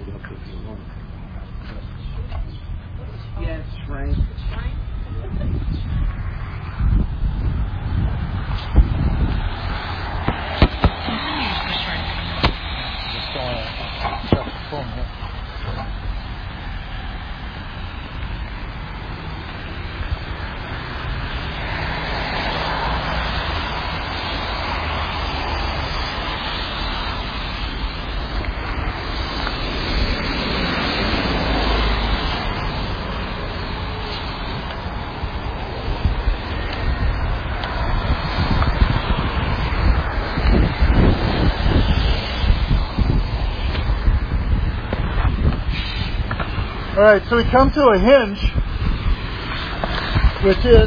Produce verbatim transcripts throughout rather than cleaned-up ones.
Yes, Frank. All right, so we come to a hinge, which is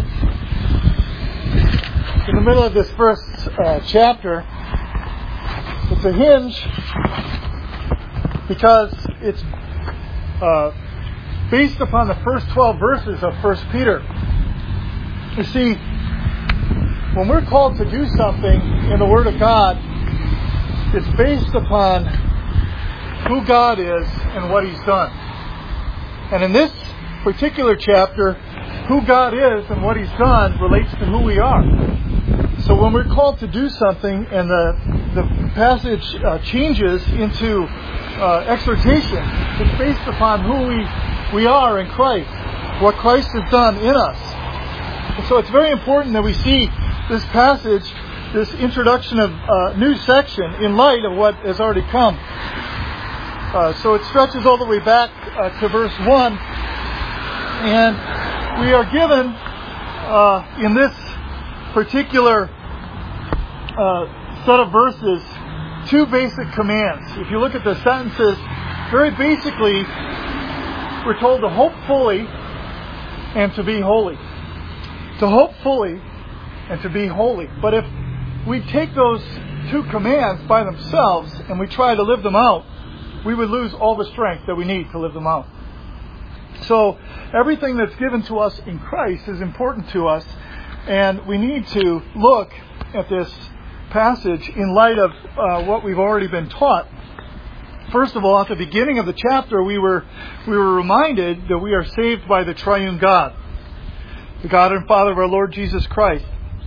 in the middle of this first uh, chapter. It's a hinge because it's uh, based upon the first twelve verses of First Peter. You see, when we're called to do something in the Word of God, it's based upon who God is and what He's done. And in this particular chapter, who God is and what He's done relates to who we are. So when we're called to do something and the, the passage uh, changes into uh, exhortation, it's based upon who we, we are in Christ, what Christ has done in us. And so it's very important that we see this passage, this introduction of a uh, new section, in light of what has already come. Uh, so it stretches all the way back uh, to verse one. And we are given, uh, in this particular uh, set of verses, two basic commands. If you look at the sentences, very basically, we're told to hope fully and to be holy. To hope fully and to be holy. But if we take those two commands by themselves and we try to live them out, we would lose all the strength that we need to live them out. So everything that's given to us in Christ is important to us, and we need to look at this passage in light of uh, what we've already been taught. First of all, at the beginning of the chapter, we were we were reminded that we are saved by the triune God, the God and Father of our Lord Jesus Christ.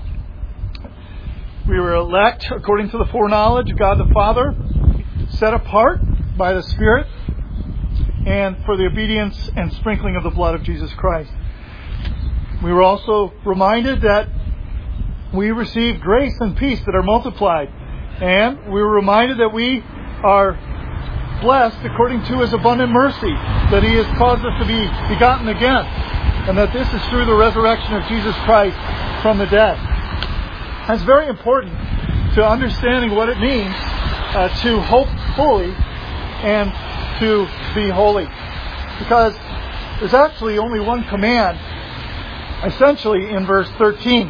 We were elect according to the foreknowledge of God the Father, set apart by the Spirit, and for the obedience and sprinkling of the blood of Jesus Christ. We were also reminded that we receive grace and peace that are multiplied. And we were reminded that we are blessed according to His abundant mercy, that He has caused us to be begotten again, and that this is through the resurrection of Jesus Christ from the dead. And it's very important to understanding what it means uh, to hope fully and to be holy. Because there's actually only one command, essentially in verse thirteen.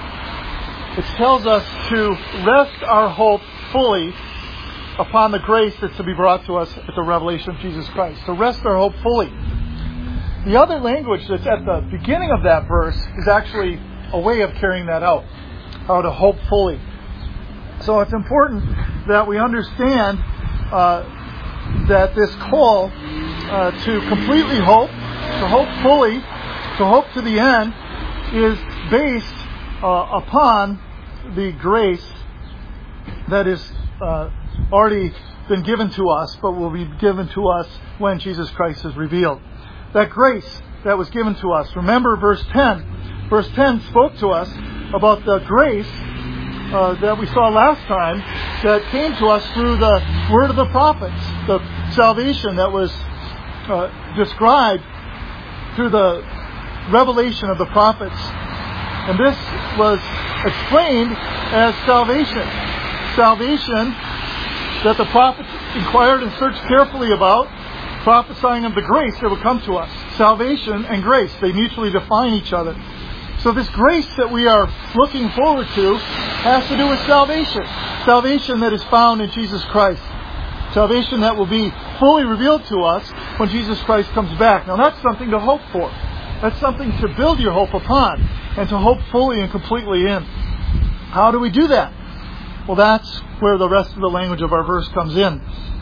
It tells us to rest our hope fully upon the grace that's to be brought to us at the revelation of Jesus Christ. To rest our hope fully. The other language that's at the beginning of that verse is actually a way of carrying that out. How to hope fully. So it's important that we understand uh, that this call uh, to completely hope, to hope fully, to hope to the end, is based uh, upon the grace that is uh, already been given to us, but will be given to us when Jesus Christ is revealed. That grace that was given to us. Remember verse ten. Verse ten spoke to us about the grace uh, that we saw last time that came to us through the word of the prophets, the salvation that was uh, described through the revelation of the prophets. And this was explained as salvation. Salvation that the prophets inquired and searched carefully about, prophesying of the grace that would come to us. Salvation and grace, they mutually define each other. So this grace that we are looking forward to has to do with salvation. Salvation that is found in Jesus Christ. Salvation that will be fully revealed to us when Jesus Christ comes back. Now that's something to hope for. That's something to build your hope upon and to hope fully and completely in. How do we do that? Well, that's where the rest of the language of our verse comes in.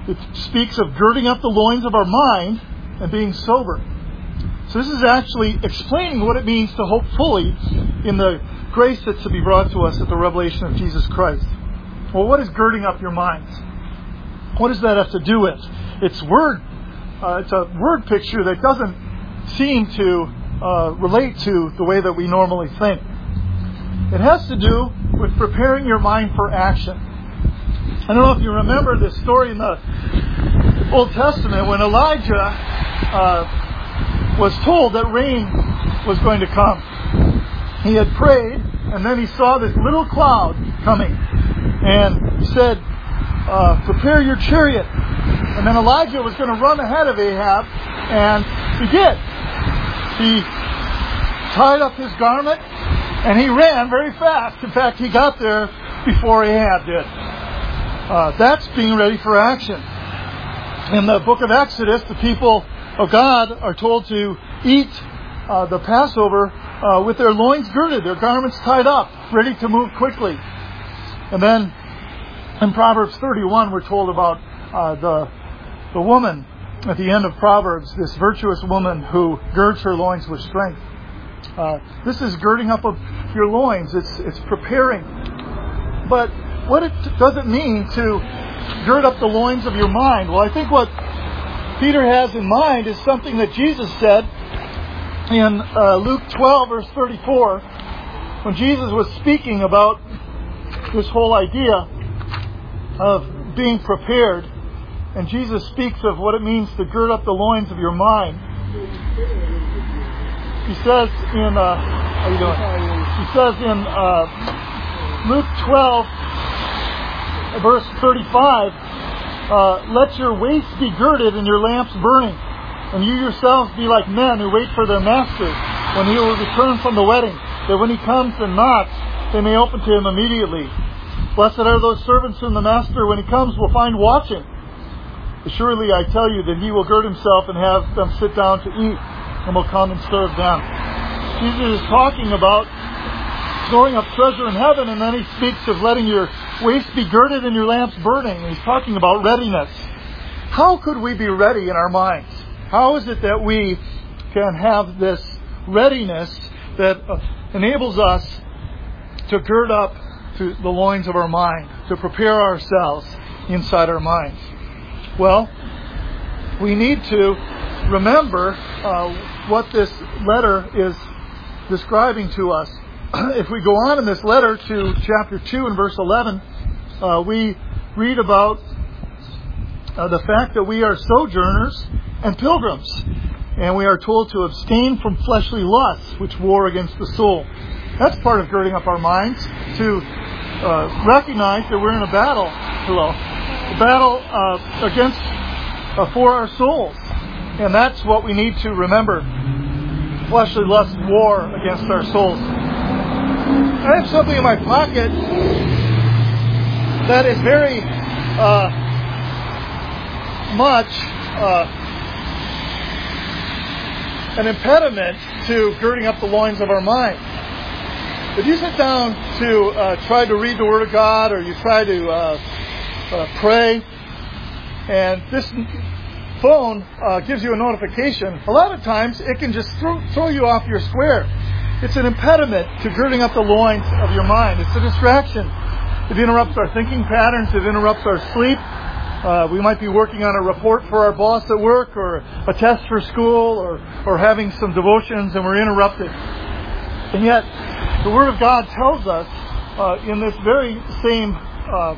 it speaks of girding up the loins of our mind and being sober. So this is actually explaining what it means to hope fully in the grace that's to be brought to us at the revelation of Jesus Christ. Well, what is girding up your minds? What does that have to do with? It's word. Uh, it's a word picture that doesn't seem to uh, relate to the way that we normally think. It has to do with preparing your mind for action. I don't know if you remember this story in the Old Testament when Elijah uh, was told that rain was going to come. He had prayed, and then he saw this little cloud coming, and he said, uh, prepare your chariot. And then Elijah was going to run ahead of Ahab, and he did. He tied up his garment, and he ran very fast. In fact, he got there before Ahab did. Uh, that's being ready for action. In the book of Exodus, the people of God are told to eat uh, the Passover uh, with their loins girded, their garments tied up, ready to move quickly. And then in Proverbs thirty-one, we're told about uh, the the woman at the end of Proverbs, this virtuous woman who girds her loins with strength. Uh, this is girding up of your loins. It's it's preparing. But what it, does it mean to gird up the loins of your mind? Well, I think what Peter has in mind is something that Jesus said in uh, Luke twelve, verse thirty-four, when Jesus was speaking about this whole idea of being prepared. And Jesus speaks of what it means to gird up the loins of your mind. He says in, uh, how you doing? He says in uh, Luke twelve, verse thirty-five, uh, let your waists be girded and your lamps burning, and you yourselves be like men who wait for their master when he will return from the wedding, that when he comes and knocks, they may open to him immediately. Blessed are those servants whom the master, when he comes, will find watching. Surely I tell you that he will gird himself and have them sit down to eat, and will come and serve them. Jesus is talking about storing up treasure in heaven, and then he speaks of letting your waist be girded and your lamps burning. He's talking about readiness. How could we be ready in our minds? How is it that we can have this readiness that uh, enables us to gird up to the loins of our mind, to prepare ourselves inside our minds? Well, we need to remember uh, what this letter is describing to us. If we go on in this letter to chapter two and verse eleven, uh, we read about uh, the fact that we are sojourners and pilgrims, and we are told to abstain from fleshly lusts which war against the soul. That's part of girding up our minds, to uh, recognize that we're in a battle. Hello. A battle uh, against uh, for our souls, and that's what we need to remember. Fleshly lust war against our souls. I have something in my pocket that is very uh, much uh, an impediment to girding up the loins of our mind. If you sit down to uh, try to read the Word of God, or you try to uh, uh, pray, and this phone uh, gives you a notification, a lot of times it can just throw, throw you off your square. It's an impediment to girding up the loins of your mind. It's a distraction. It interrupts our thinking patterns. It interrupts our sleep. Uh, we might be working on a report for our boss at work, or a test for school, or, or having some devotions, and we're interrupted. And yet, the Word of God tells us uh, in this very same uh,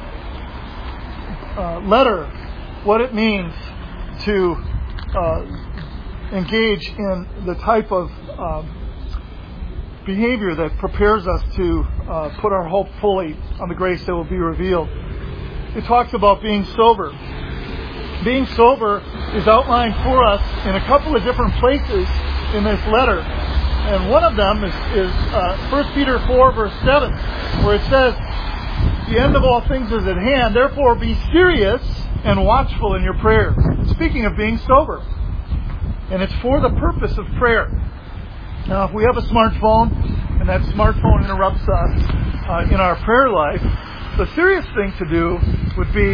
uh, letter what it means to uh, engage in the type of uh, behavior that prepares us to uh, put our hope fully on the grace that will be revealed. It talks about being sober. Being sober is outlined for us in a couple of different places in this letter. And one of them is, is uh, First Peter four, verse seven, where it says, the end of all things is at hand, therefore be serious and watchful in your prayers. Speaking of being sober. And it's for the purpose of prayer. Now, if we have a smartphone, and that smartphone interrupts us uh, in our prayer life, the serious thing to do would be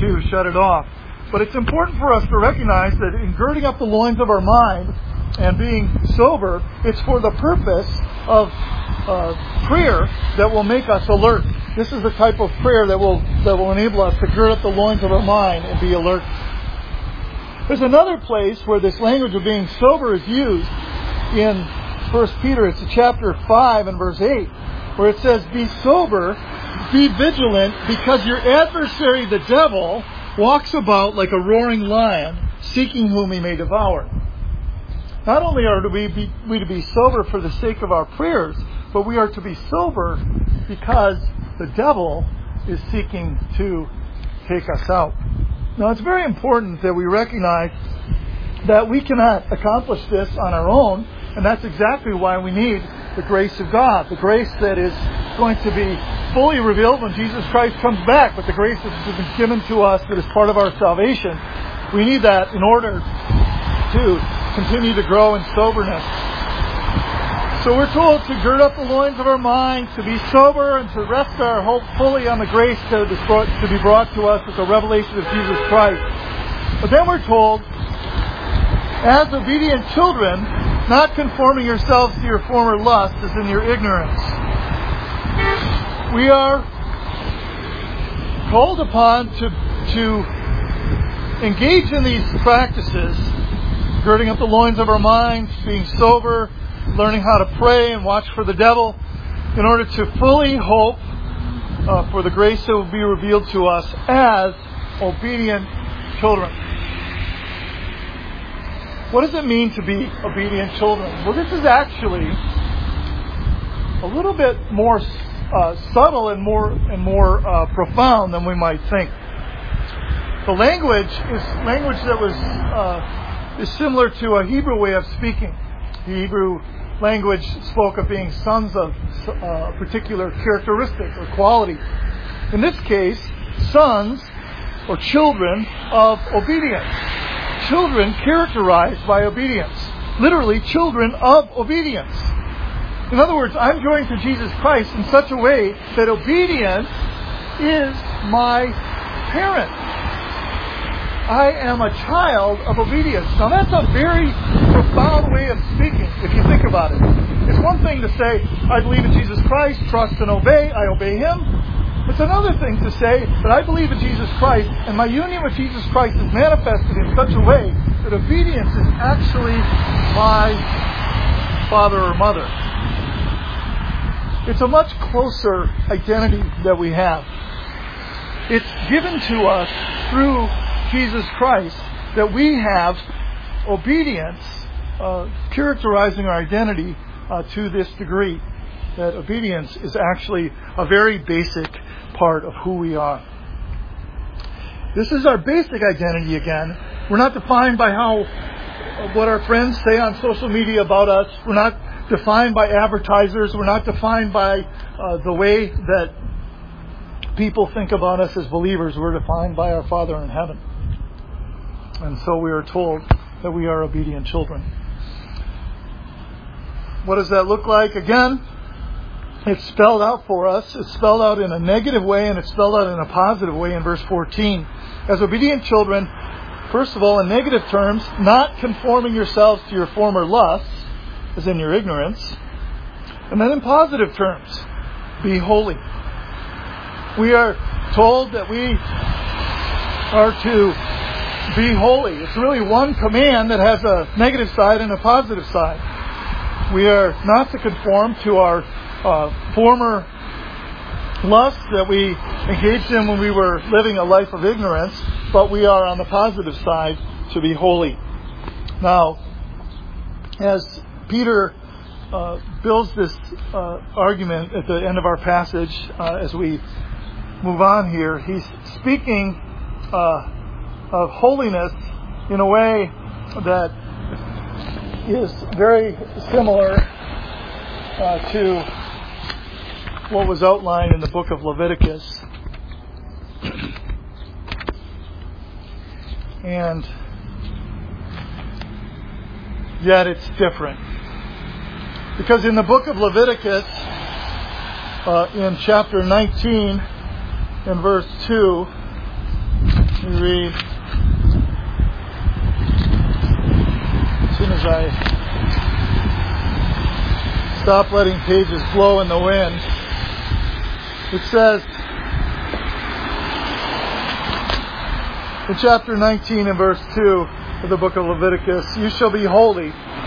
to shut it off. But it's important for us to recognize that in girding up the loins of our mind and being sober, it's for the purpose of uh, prayer that will make us alert. This is the type of prayer that will that will enable us to gird up the loins of our mind and be alert. There's another place where this language of being sober is used in First Peter. It's chapter five and verse eight, where it says, "Be sober, be vigilant, because your adversary, the devil, walks about like a roaring lion, seeking whom he may devour." Not only are we, be, we to be sober for the sake of our prayers, but we are to be sober because the devil is seeking to take us out. Now, it's very important that we recognize that we cannot accomplish this on our own, and that's exactly why we need the grace of God, the grace that is going to be fully revealed when Jesus Christ comes back, but the grace that has been given to us that is part of our salvation. We need that in order to continue to grow in soberness. So we're told to gird up the loins of our minds, to be sober, and to rest our hope fully on the grace to, to be brought to us with the revelation of Jesus Christ. But then we're told, as obedient children, not conforming yourselves to your former lusts as in your ignorance. We are called upon to, to engage in these practices, girding up the loins of our minds, being sober, learning how to pray and watch for the devil, in order to fully hope uh, for the grace that will be revealed to us as obedient children. What does it mean to be obedient children? Well, this is actually a little bit more uh, subtle and more and more uh, profound than we might think. The language is language that was uh, is similar to a Hebrew way of speaking. The Hebrew language spoke of being sons of a particular characteristic or quality. In this case, sons or children of obedience. Children characterized by obedience. Literally, children of obedience. In other words, I'm joined to Jesus Christ in such a way that obedience is my parent. I am a child of obedience. Now that's a very profound way of speaking, if you think about it. It's one thing to say, I believe in Jesus Christ, trust and obey, I obey Him. It's another thing to say that I believe in Jesus Christ, and my union with Jesus Christ is manifested in such a way that obedience is actually my father or mother. It's a much closer identity that we have. It's given to us through Jesus Christ that we have obedience uh, characterizing our identity uh, to this degree. That obedience is actually a very basic part of who we are. This is our basic identity again. We're not defined by how uh, what our friends say on social media about us. We're not defined by advertisers. We're not defined by uh, the way that people think about us as believers. We're defined by our Father in heaven. And so we are told that we are obedient children. What does that look like? Again, it's spelled out for us. It's spelled out in a negative way, and it's spelled out in a positive way in verse fourteen. As obedient children, first of all, in negative terms, not conforming yourselves to your former lusts, as in your ignorance. And then in positive terms, be holy. We are told that we are to be holy. It's really one command that has a negative side and a positive side. We are not to conform to our uh, former lusts that we engaged in when we were living a life of ignorance, but we are on the positive side to be holy. Now, as Peter uh, builds this uh, argument at the end of our passage, uh, as we move on here, he's speaking uh, of holiness in a way that is very similar uh, to what was outlined in the book of Leviticus. And yet it's different. Because in the book of Leviticus, uh, in chapter nineteen, in verse two, Let me read. As soon as I stop letting pages blow in the wind, it says in chapter nineteen and verse two of the book of Leviticus, "You shall be holy,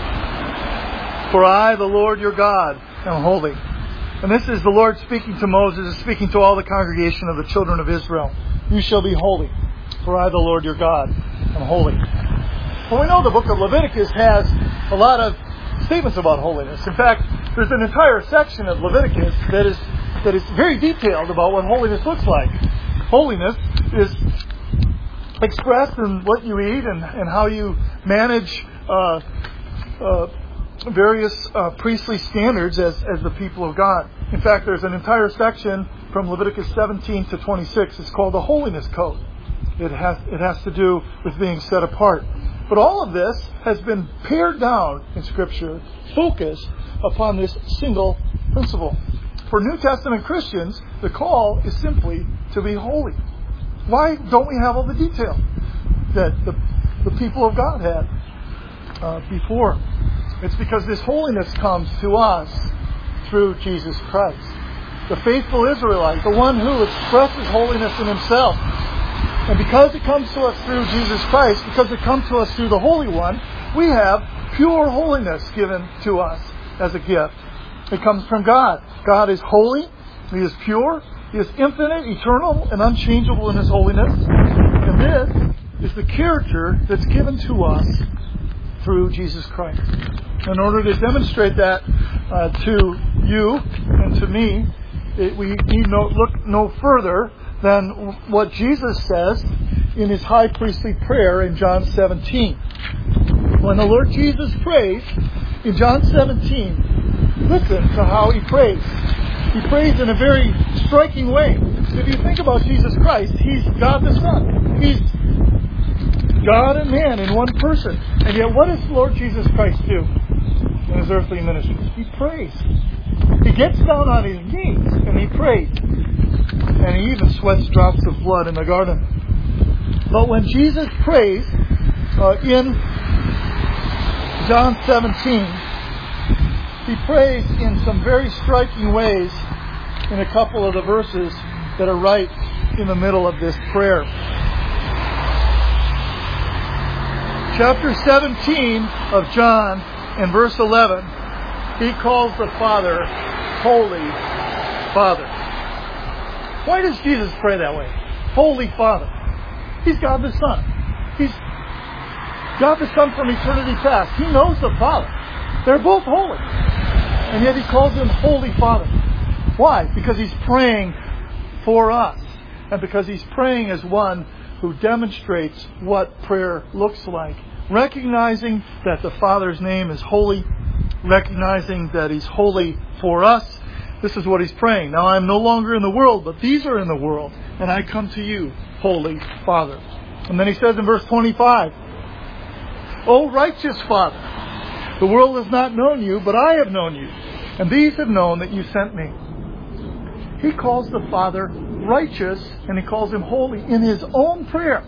for I, the Lord your God, am holy." And this is the Lord speaking to Moses, and speaking to all the congregation of the children of Israel. "You shall be holy, for I, the Lord your God, am holy." Well, we know the book of Leviticus has a lot of statements about holiness. In fact, there's an entire section of Leviticus that is that is very detailed about what holiness looks like. Holiness is expressed in what you eat and, and how you manage uh, uh, various uh, priestly standards as, as the people of God. In fact, there's an entire section from Leviticus seventeen to twenty-six. It's called the Holiness Code. It has it has to do with being set apart. But all of this has been pared down in Scripture, focused upon this single principle. For New Testament Christians, the call is simply to be holy. Why don't we have all the detail that the, the people of God had uh, before? It's because this holiness comes to us through Jesus Christ. The faithful Israelite, the one who expresses holiness in himself. And because it comes to us through Jesus Christ, because it comes to us through the Holy One, we have pure holiness given to us as a gift. It comes from God. God is holy. He is pure. He is infinite, eternal, and unchangeable in His holiness. And this is the character that's given to us through Jesus Christ. In order to demonstrate that uh, to you and to me, it, we need no, look no further than what Jesus says in His high priestly prayer in John seventeen. When the Lord Jesus prays in John seventeen, listen to how He prays. He prays in a very striking way. If you think about Jesus Christ, He's God the Son. He's God and man in one person. And yet what does Lord Jesus Christ do in His earthly ministry? He prays. He gets down on His knees and He prays. And He even sweats drops of blood in the garden. But when Jesus prays uh, in John seventeen, He prays in some very striking ways in a couple of the verses that are right in the middle of this prayer. Chapter seventeen of John and verse eleven, He calls the Father Holy Father. Why does Jesus pray that way? Holy Father. He's God the Son. He's God the Son from eternity past. He knows the Father. They're both holy. And yet He calls Him Holy Father. Why? Because He's praying for us. And because He's praying as one who demonstrates what prayer looks like. Recognizing that the Father's name is holy. Recognizing that He's holy for us. This is what He's praying. Now I am no longer in the world, but these are in the world. And I come to you, Holy Father. And then He says in verse twenty-five, O righteous Father, the world has not known you, but I have known you. And these have known that you sent me. He calls the Father righteous, and He calls Him holy in His own prayer.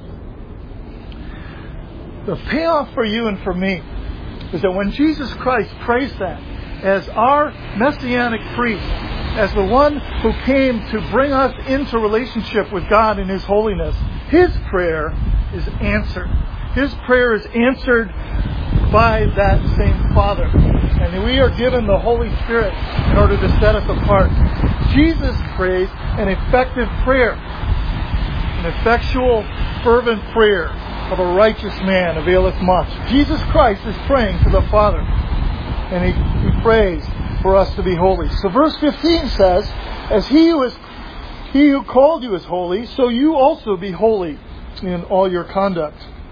The payoff for you and for me is that when Jesus Christ prays that, as our Messianic priest, as the one who came to bring us into relationship with God in His holiness, His prayer is answered. His prayer is answered by that same Father. And we are given the Holy Spirit in order to set us apart. Jesus prays an effective prayer. An effectual, fervent prayer of a righteous man availeth much. Jesus Christ is praying to the Father. And he, he prays for us to be holy. So verse fifteen says, As he who is he who called you is holy, so you also be holy in all your conduct.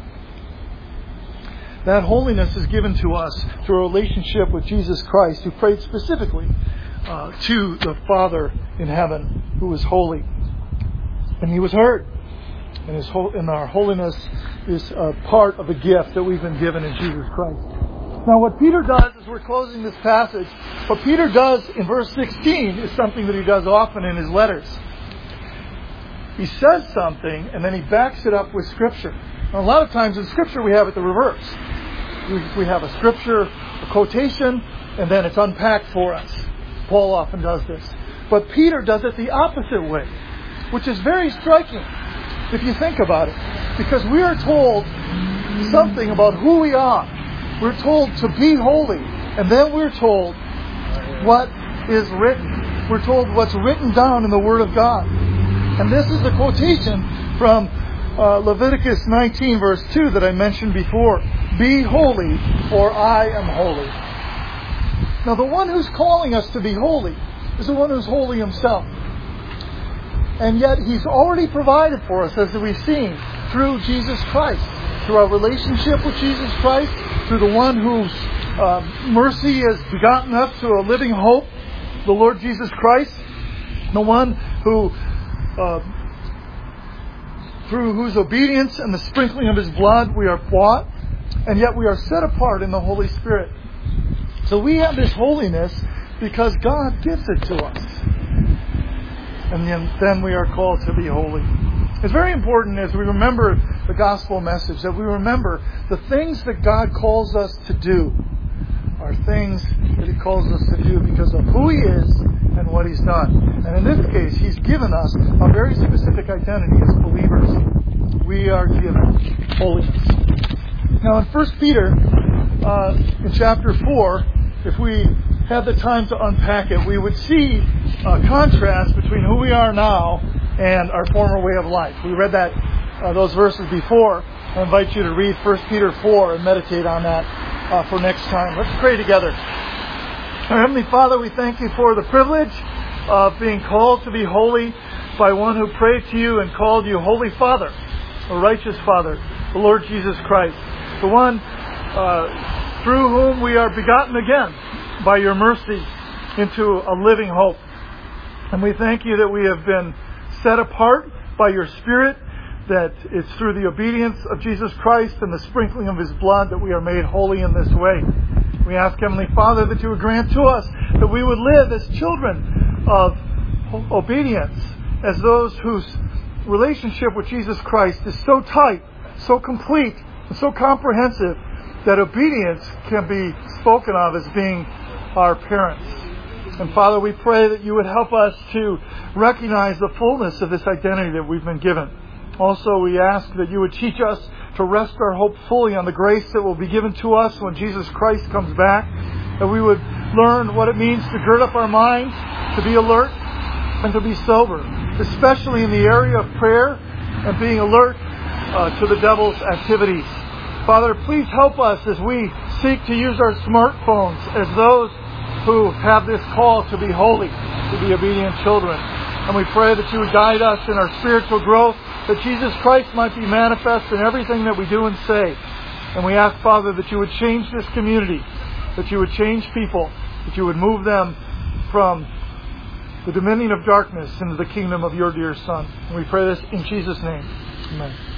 That holiness is given to us through a relationship with Jesus Christ, who prayed specifically uh, to the Father in heaven, who is holy. And He was heard. And, his ho- and our holiness is a part of the gift that we've been given in Jesus Christ. Now what Peter does, as we're closing this passage, what Peter does in verse sixteen is something that he does often in his letters. he says something and then he backs it up with Scripture. Now, a lot of times in Scripture we have it the reverse. We, we have a Scripture, a quotation, and then it's unpacked for us. Paul often does this. But Peter does it the opposite way, which is very striking if you think about it. Because we are told something about who we are. We're told to be holy. And then we're told what is written. We're told what's written down in the Word of God. And this is a quotation from uh, Leviticus nineteen, verse two that I mentioned before. Be holy, for I am holy. Now, the one who's calling us to be holy is the one who's holy himself. And yet He's already provided for us, as we've seen, through Jesus Christ. Through our relationship with Jesus Christ, through the one whose uh, mercy has begotten us to a living hope, the Lord Jesus Christ. The one who, uh, through whose obedience and the sprinkling of His blood we are bought, and yet we are set apart in the Holy Spirit. So we have this holiness because God gives it to us. And then, then we are called to be holy. It's very important as we remember the gospel message that we remember the things that God calls us to do are things that He calls us to do because of who He is and what He's done. And in this case, He's given us a very specific identity as believers. We are given holiness. Now in First Peter, uh, in chapter four, if we had the time to unpack it, we would see a contrast between who we are now and our former way of life. We read that uh, those verses before. I invite you to read First Peter four and meditate on that uh, for next time. Let's pray together. Our Heavenly Father, we thank You for the privilege of being called to be holy by one who prayed to You and called You Holy Father, a righteous Father, the Lord Jesus Christ, the one uh, through whom we are begotten again by Your mercy into a living hope. And we thank You that we have been set apart by Your Spirit, that it's through the obedience of Jesus Christ and the sprinkling of His blood that we are made holy in this way. We ask, Heavenly Father, that You would grant to us that we would live as children of obedience, as those whose relationship with Jesus Christ is so tight, so complete, and so comprehensive that obedience can be spoken of as being our parents. And Father, we pray that You would help us to recognize the fullness of this identity that we've been given. Also, we ask that You would teach us to rest our hope fully on the grace that will be given to us when Jesus Christ comes back. That we would learn what it means to gird up our minds, to be alert, and to be sober, especially in the area of prayer and being alert uh, to the devil's activities. Father, please help us as we seek to use our smartphones as those who have this call to be holy, to be obedient children. And we pray that You would guide us in our spiritual growth, that Jesus Christ might be manifest in everything that we do and say. And we ask, Father, that You would change this community, that You would change people, that You would move them from the dominion of darkness into the kingdom of Your dear Son. And we pray this in Jesus' name. Amen.